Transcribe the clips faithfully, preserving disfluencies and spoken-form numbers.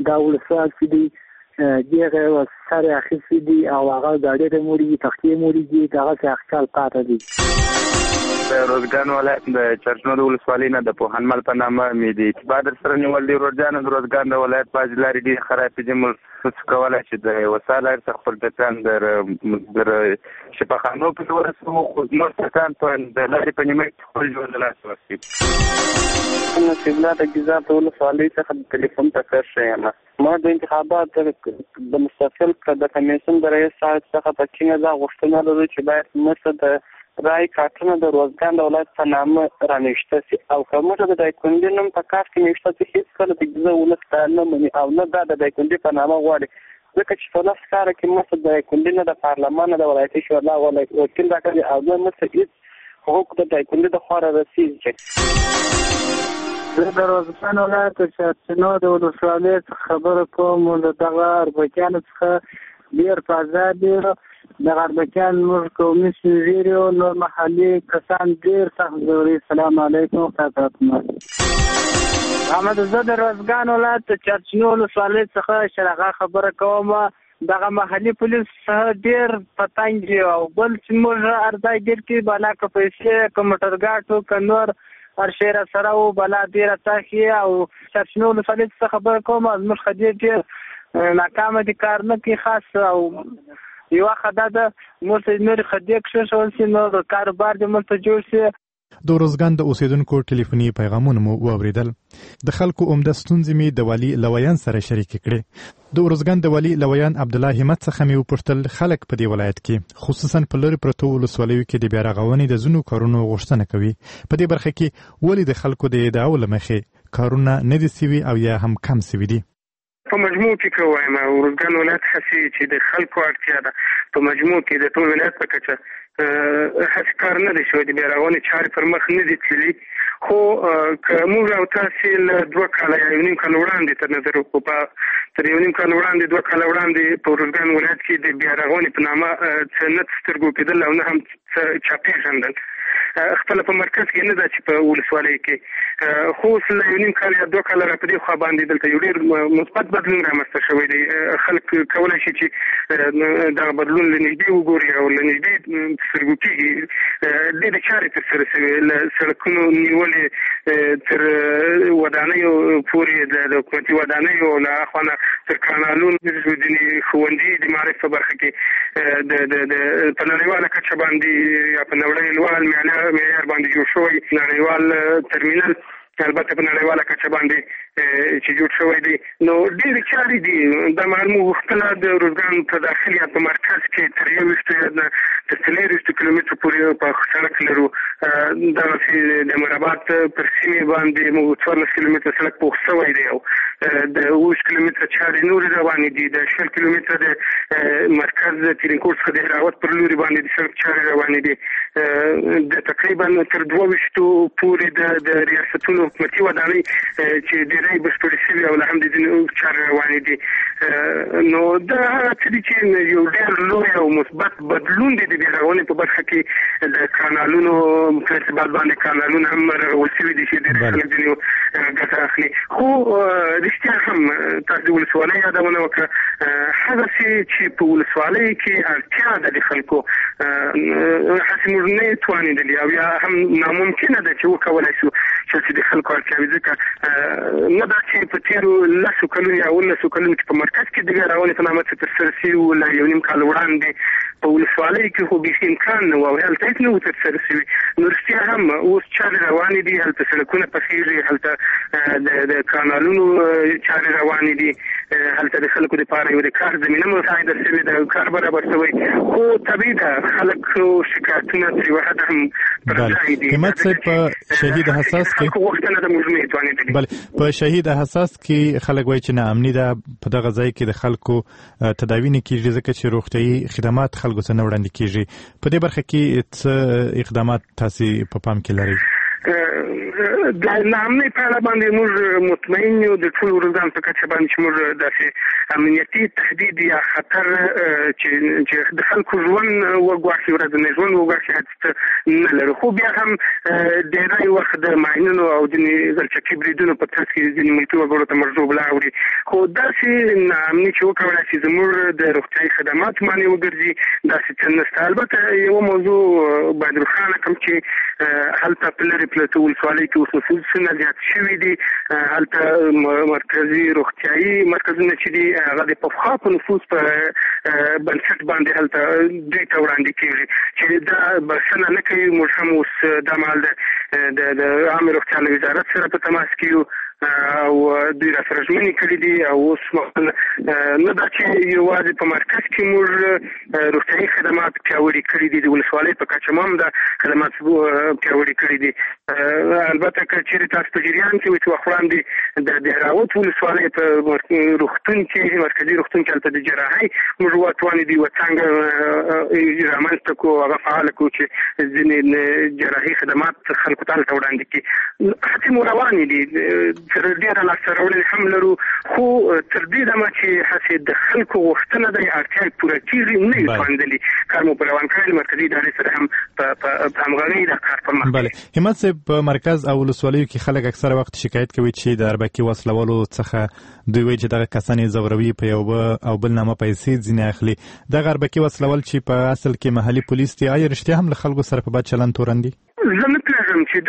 دا ولسوال چې دی دغه سره اخیستي دي او هغه ګاډي د موري تختې موري دي دغه څه اخیستل پاتې دي. د روزګان ولایت د چرچنو د ولسوالۍ نه د پوهنمل په نامه مې د اعتبار در سره نیول دي. روزګان د روزګان د ولایت بعضې لارې ډېرې خرابې دي. موږ څه کولی چې د وسایل هر څه خپل ټکان در شفاخانو پسې ورسوو، خو زموږ ټکان په د لارې په نیمه کې خپل ژوند له لاسه ورکوي. نصیب الله د ګیزاب د ولسوالۍ څخه د ټلیفون ټکر ښه یم. ما د انتخابات د مستقل د کمیسیون د رئیس صاحب څخه په ټینګه دا غوښتنه لرو چې باید موږ د رای کارتونه د روزګان د ولایت په نامه رانیشته سي، او که موږ د دایکندي نوم په کارت کې نشته چې هېڅ کله د ګیزه ولس دا نه مني او نه دا د دایکندي په نامه غواړي، ځکه چې په لس کاره کې موږ د دایکندي نه د پارلمان نه د ولایتي شورا وکیل راکړي او نه موږ هېڅ حقوق د دایکندي د خوا رارسېږي. زه د روزګان ولایت د چرچنو د ولسوالۍ څخه خبره کوم. د دغه اربکیانو څخه ډېر په ازاد دي. دغه اربکیان موږ قومي سپین ږیري او نور محلي کسان ډېر سخت ځوري. السلام علیکم ورحمة. احمد زه د روزګان ولایت د چرچنو ولسوالۍ څخه شرغه خبره کوم. دغه محلي پولیس څخه ډېر په تنګ دي او بل چې موږ ارځای ډېر کې بالا که پیسې که موټرګاټ که نور هر شی را سره و بلا ډېره تاخي او چرچنو ولسوالۍ څخه خبره کوم. زموږ خدای ډېر ناکامه دي، کار نه کوي خاص، او یوه خدا ده موږ ته نورې خدای کښېښول شي نو د کاروبار دې موږ ته جوړ شي. د روزګان د اوسیدونکو ټلیفوني پیغامونه مو واوریدل. د خلکو عمده ستونزې مې د والي لویان سره شریک کړې. د روزګان د والي لویان عبدالله همت څخه مې وپوښتل خلک په دې ولایت کې خصوصا په لرې پرتو ولسوالیو کې د بیا رغونې د ځینو کارونو غوښتنه کوي. په دې برخه کې ولې د خلکو د ادعاو له مخې کارونه نه دي سوي او یا هم کم سوي دي؟ په مجموع کې که وایم روزګان ولایت هسې چې د خلکو اړتیا ده، په مجموع کې د ټول ولایت په کچه هسې کار نه دی شوی، د بیا رغونې چارې پر مخ نه دي تللي. خو که موږ او تاسې له دوه کاله یا یو نیم کال وړاندې تر نظر وکړو، تر یو نیم کال وړاندې دوه کاله وړاندې په روزګان ولایت کې د بیا رغونې په نامه څه نه سترګو کېدل او نه هم څه چا پېژندل. خپله په مرکز کې نه ده چې په ولسوالۍ کې، خو اوس له یو نیم کال یا دوه کاله را په دې خوا باندې دلته یو ډېر مثبت بدلون رامنځته شوی دی. خلک کولی شي چې دغه بدلون له نږدې وګوري او له نږدې سترګو کېږي. ډېرې چارې ترسره شوې، له سړکونو نیولې تر ودانیو پورې، د حکومتي ودانیو له اخوا نه تر کانالونو، ځینې ښوونځي د معارف په برخه کې د په نړیواله کچه باندې یا په نړۍ لوړ معیار باندې جوړ شوی نړیوال ترمینل، البته په نړیواله کچه باندې چې جوړ شوی دی. نو ډېرې چارې دي. دا مهال موږ غوښتله د روزګان په داخل یا په مرکز کې تر یوویشتو یا تر څلېرویشتو کیلومترو پورې په سړک لرو. دغسې د مرباط پر سیمې باندې موږ څوارلس کیلومتره سړک پوخ شوی دی او د اوویشت کیلومتره چارې نورې روانې دي. د شل کیلومتره د مرکز د ترینکوټ څخه د هراوت پر لوري باندې د سړک چارې روانې دي. د تقریبا تر دوه ویشتو پورې د ریاستونو حکومتي ودانۍ چې ډېری بشپړې شوي او لا هم د ځینو چارې روانې دي. نو دا هغه څه دي چې یو ډېر لوی او مثبت بدلون دی د بیا رغونې په برخه کې. د کانالونو په ارتباط باندې کانالونه هم رغول شوي دي چې ډېر خلک ځینې ګټه اخلي. خو رښتیا هم تاسو د ولسوالۍ یادونه وکړه، هغسې چې په ولسوالۍ کې اړتیا ده د خلکو، هسې موږ نه یې توانېدلي او یا هم ناممکنه ده چې وکولی شو چې د خلکو اړتیاوې، ځکه نه دا چې په تېرو لسو کلونو یا اوولسو کلونو کې په مرکز کې د بیا رغونې په نامه څه ترسره شوي وو، له یو نیم کال وړاندې په ولسوالۍ کې خو بیخي امکان نه و او هلته هېڅ نه وو ترسره شوي. نو رښتیا هم اوس چارې روانې دي، هلته سړکونه پخېږي، هلته د کانالونو چارې روانې دي، هلته د خلکو دپاره یو د کار زمینه مساعده شوې ده، کار برابر شوی. خو طبیعي ده خلکو شکایتونه تر یوه حده هم پر ځای دي. همت صاحب په شهید حساس کې غوښتنه ده موږ نه یې توانېدلي. بله په شهید حساس کې خلک وایي چې ناامني ده، په دغه ځای کې د خلکو تداوی نه کېږي ځکه چې روغتیایي خدمات خلکو ته نه وړاندې کېږي. په دې برخه کې څه اقدامات تاسې په پام کې لرئ؟ د نامنۍ په اړه باندې موږ مطمئن یو د ټول ورځان په کچه باندې چې موږ داسې امنیتي تهدید یا خطر چې چې د خلکو ژوند وګواښي ورځنی ژوند وګواښي نه لرو. خو بیا هم ډېری وخت د ماینونو او ځینې غلچکي بریدونو په ترڅ کې ځینې ملکي وګړو ته مرزوب لاوړي. خو داسې ناامني چې وکولی شي زموږ د روغتیايي خدماتو باندې وګرځي داسې څه نشته. البته یوه موضوع باید روښانه کړم چې هلته په لرې پرتو ولسوالۍ کې اوس نفوسونه زیات شوي دي. هلته مرکزي روغتیايي مرکزونه چې دي هغه د پخوا په نفوس په بنسټ باندې هلته دوی ته وړاندې کېږي چې دا بسنه نه کوي. موږ هم اوس دا مهال د د عامې روغتیا له وزارت سره په تماس کې یو او دوی را سره ژمنې کړي دي او اوس نه دا چې یوازې په مرکز کې موږ روغتیايي خدمات پیاوړي کړي دي، د ولسوالۍ په کچه هم دا خدمات پیاوړي کړي دي. البته که چېرې تاسو په جریان کې وي چې وخت وړاندې د دهراوت ولسوالۍ په روغتون کې مرکزي روغتون کې هلته د جراحۍ موږ وتوانې دي یوه څانګه رامنځته کړو، هغه فعاله کړو چې ځینې جراحي خدمات خلکو ته هلته وړاندې کړي. هڅې مو روانې دي، تر ډېره لاسته راوړنې هم لرو، خو تر دې دمه چې هسې د خلکو غوښتنه دی اړتیاوې پوره کېږي نه وي خوندلي. کار مو په روان کړی، مرکزي ادارې سره هم په همغږۍ دا کار پر مخ بله. همت صاحب، په مرکز او ولسوالیو کې خلک اکثره وخت شکایت کوي چې د اربکي وسلولو څخه دوی وایي چې دغه کسان یې ځوروي، په یو او بل نامه پیسې ځینې اخلي. دغه اربکي وسلول چې په اصل کې محلي پولیس دي، آیا رښتیا هم له خلکو سره په بد چلند تورن دي؟ زه نه پوهېږم چې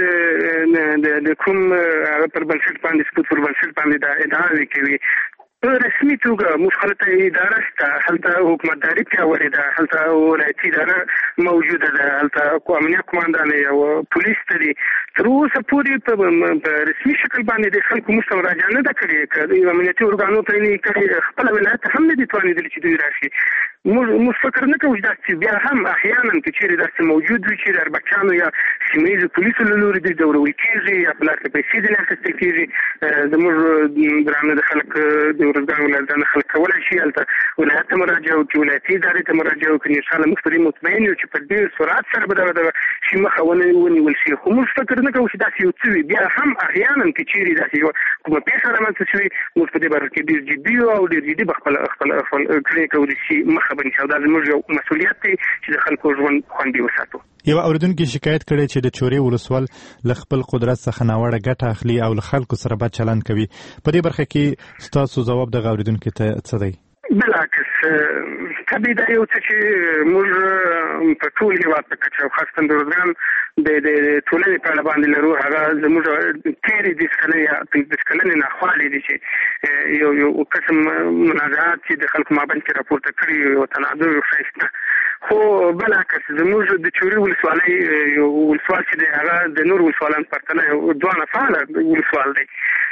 دوی د کوم هغه پر بنسټ باندې سپوت پر بنسټ باندې دا ادعاوې کوي. په رسمي توګه موږ هلته اداره شته، هلته حکومتداري پیاوړې ده، هلته ولایتي اداره موجوده ده، هلته امنیه قماندانۍ او پولیس ته دي. تر اوسه پورې په رسمي شکل باندې د خلکو موږ ته مراجعه نه ده کړې. که امنیتي ارګانو ته یې کړې، خپله ولایت هم نه دي توانېدلي چې دوی راشي. موږ فکر نه کوو چې داسې بیا هم احیانا که چېرې داسې موجود وي چې د اربکیانو یا سیمه ییزو پولیسو له لورې دوی ځورول کېږي یا په لاس کې پیسې ځینې اخیستل کېږي. زموږ درانه د خلک د ارزګان ولایت خلک کولی شي هلته ولایت ته مراجعه وکړي، ولایتي ادارې ته مراجعه وکړي. انشاءالله موږ په دې مطمئن یو چې په ډېر سرعت سره به دغه شي مخه ونیول شي. خو موږ فکر نه کوو چې داسې یو څه وي. بیا هم احیانا که چېرې داسې یوه کومه پېښه رامنځته شوي، موږ په دې باره کې ډېر جدي یو او ډېر جدي به خپل خپل کړنې کولی شي مخه به نیسي. او دا زموږ یو مسؤلیت دی چې د خلکو ژوند خوندي وساتو. یو اورېدونکي شکایت کړی چې د چورې ولسوال له خپل قدرت څخه ناوړه ګټه اخلي او له خلکو سره بد چلند کوي. په دې برخه کې ستاسو ځواب دغه اورېدونکي ته څه دی؟ بالعکس، طبیعي دا یو څه چې موږ په ټول هېواد په کچه او خاصتا د ارزګان د ټولنې په اړه باندې لرو، هغه زموږ تېرې دېرش کلنې یا پنځه کلنې ناخوالې دي چې یو یو قسم منازعات چې د خلکو مابین کې راپورته کړي، یو تنازع یو ښایسته. خو بالعکس زموږ د چورې ولسوالۍ یو ولسوال چې دی هغه د نور ولسوالانو پرتله یو دوانه فعاله ولسوال دی.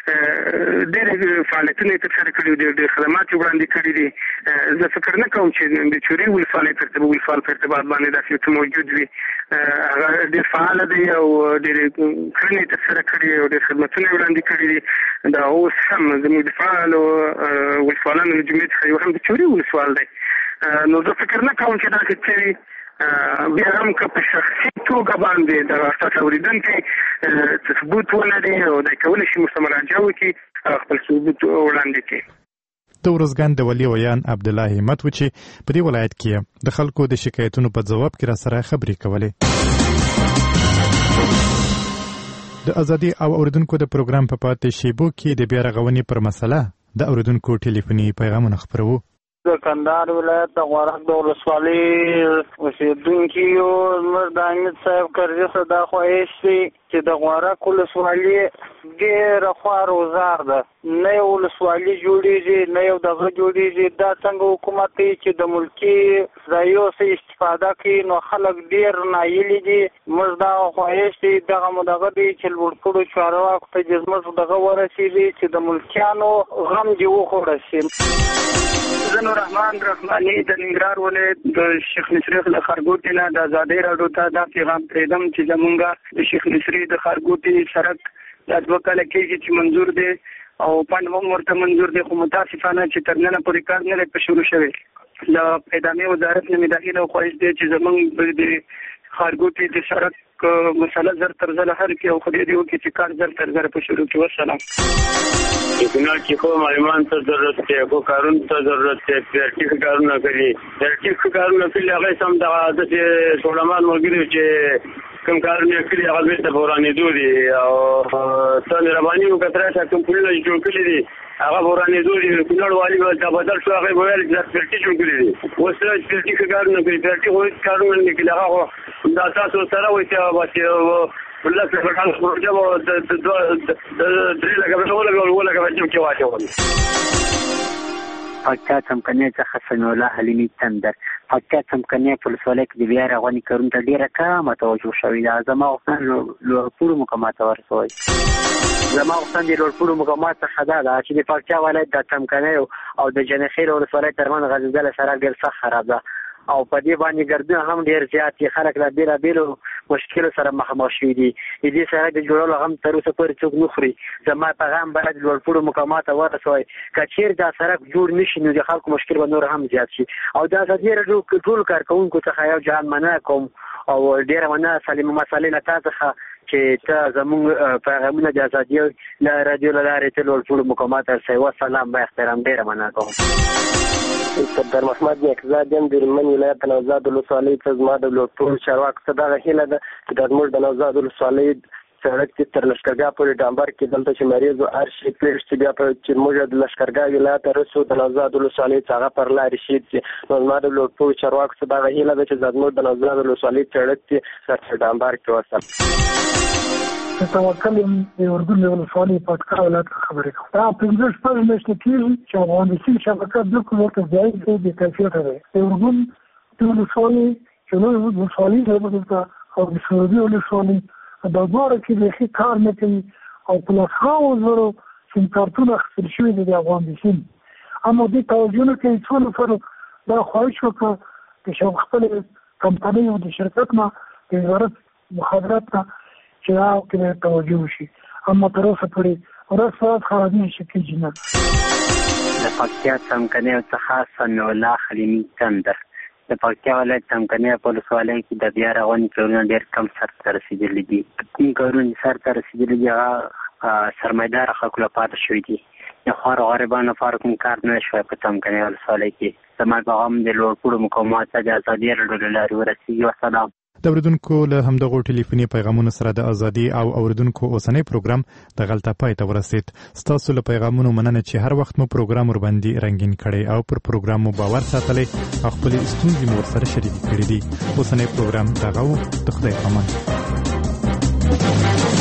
ډېرې فعالیتونه یې ترسره کړي، ډېر ډېر خدمات یې وړاندې کړي دي. زه فکر نه کوم چې د چورې ولسوالۍ په ارتباط ولسوال په ارتباط باندې داسې څه موجود وي. هغه ډېر فعاله دی او ډېرې کړنې یې ترسره کړي او ډېر خدمتونه یې وړاندې کړي دي. دا اوس هم زموږ د فعالو ولسوالانو له جملې څخه یو هم د چورې ولسوال دی. نو زه فکر نه کوم چې داسې څه وي. بیا هم که په شخصي توګه باندې د ستاسو اورېدونکی ثبوت ولري او دی کولی شي موږ ته مراجعه وکړي، خپل ثبوت وړاندې کړي. د ارزګان د ولي ویان عبدالله همت و چې په دې ولایت کې د خلکو د شکایتونو په ځواب کې را سره خبرې کولې. د ازادي او اوریدونکو د پروګرام په پاتې شیبو کې د بیا رغونې پر مسله د اوریدونکو ټلیفوني پیغامونه خپروو. د کندهار ولایت د غورک د ولسوالۍ اوسېدونکي یو زموږ د حمید صاحب کرزي څخه دا خواهش دی چې د غورک ولسوالي ډېره خوار وزار ده، نه یو ولسوالي جوړېږي نه یو دغه جوړېږي. دا څنګه حکومت دی چې د ملکي ځایو څخه استفاده کوي، نو خلک ډېر نایلي دي. موږ دا خواهش دی دغه مو دغه دی چې لوړ کړو چارواکو ته چې زموږ دغه ورسېږي چې د ملکیانو غم دې وخوړل شي. زه نور رحمان رحماني د ننګرهار ولایت د شیخ نصري له خارګوټي نه د ازادۍ راډیو ته دا پیغام پرېږدم چې زمونږ د شیخ نصري د خارګوټي سړک دا دوه کاله کېږي چې منظور دی او پنډ هم ورته منظور دی، خو متاسفانه چې تر ننه پورې کار نه دی په شروع شوی. له پیدامې وزارت نه مې دا هیله او خواهش دی چې زمونږ د خارګوټي د سړک که مسله زر تر زره هر کې او خدای دې وکړي چې کار زر تر زره په شروع کې وسلام. اتنا کې خو معلومان ته ضرورت دی، خو کارون ته ضرورت دی، پرټیک کارونه کوي پرټیک کارونه کوي هغه سم د عادت ټولمان ملګری چې کوم کارونه کوي هغه به ته ورانې دوی او څنګه رواني وکړه چې کوم پولیس جوړ کړی دي هغه ورانې دوی کونړ والی به دا بدل شو هغه ویل چې پرټیک جوړ کړی دي اوس پرټیک کارونه کوي پرټیک هیڅ کارونه نه کوي هغه دا تاسو سره وایي چې ولله څه کار پروژه و د د د درې لکه به ولا ولا کوم کې واچول. پکا څمکنه څخه حسن الله حلیمی تندر پکا څمکنه په ولسوالۍ کې د بیا راغونی کارون ته ډیره کمه توجه شوې ده. زما وختن لوړپوړو مقامات ورسوي زما وختن د لوړپوړو مقامات څخه دا ده چې د پکا ولایت د څمکنه او د جنخیل ولسوالۍ ترمن غزل سره ډیر سخت خراب ده او په دې باندې ګردونه هم ډیر زیات دي. خلک لا بیره بیرو مشکل سره مخامخ شوي دي. دې سره د جوړولو هم تر اوسه پورې څوک نه خوري. زما پیغام باید لوړپوړو مقامات ته ورسوي که چیرې دا سړک جوړ نشي نو د خلکو مشکل به نور هم زیات شي. او دا ازادي راډیو ټول کارکوونکو څخه یو جهان مننه کوم او ډیره مننه سلیمه مسلې له تا څخه چې ته زموږ پیغامونه د ازادي له راډیو له لارې ته لوړپوړو مقامات ته رسوي. والسلام با احترام ډیره مننه کوم. صدر محمد نیکزادیم د هلمند ولایت د نوزاد ولسوالۍ ته زما د لوړپوړو چارواکو څخه دغه هیله ده چې دا زموږ د نوزاد ولسوالۍ سړک چې تر لښکرګاه پورې ډامبر کېدل چې مریض او هر شي پرېږدي چې بیا چې موږ د لښکرګاه ولایت ته رسو د نوزاد ولسوالۍ څخه هغه پر لارې شي چې نو زما د لوړپوړو چارواکو څخه دغه هیله ده چې زموږ د نوزاد ولسوالۍ سړک چې سر ډامبر کې وسل. توکل د اردن له ولسوالۍ پټکا ولایت خبرې کوم. دا پنځه شپږ میاشتې کېږي چې افغانستان شبکه بالکل ورته ځای دی د کیفیت دی. د اردن د ولسوالۍ چې نو ولسوالۍ د او د سعودي ولسوالۍ دا دوه کې د کار نه کوي او په لاسو زرو سیم کارتونه اخیستل شوي دي د افغانستان. اما دې توجه نه کوي څو نفر دا خواهش وکړه چې شو خپل کمپنۍ او د شرکت نه د وزارت مخابرات ته چې دا کې توجه وشي. اما تر اوسه پورې ورسره خرابې شي جنات. د پکتیا څمکنه څخه حسن الله حلیمی تندر د پکتیا ولایت څمکنه په ولسوالۍ کې د بیا راغونی کارونه ډېر کم سر ته رسېدلي دي. کوم کارونه سر ته رسېدلي دي هغه سرمایدار خلکو لپاره شوي دي. د خوارو غریبانو لپاره کوم کار نه شوی په څمکنه ولسوالۍ کې. زما پیغام د لوړپوړو مقاماتو ته د ازادي راډیو له لارې ورسېږي. والسلام. د اوریدونکو له همدغو ټلیفوني پیغامونو سره د ازادي او اوریدونکو اوسنی پروګرام د غلطه پای ته ورسید. ستاسو له پیغامونو مننه چې هر وخت مو پروګرام ور باندې رنگین کړي او پر پروګرام مو باور ساتلی او خپل ستونزې مو سره شریک کړي دي. اوسنی پروګرام دغه د خدای پامان.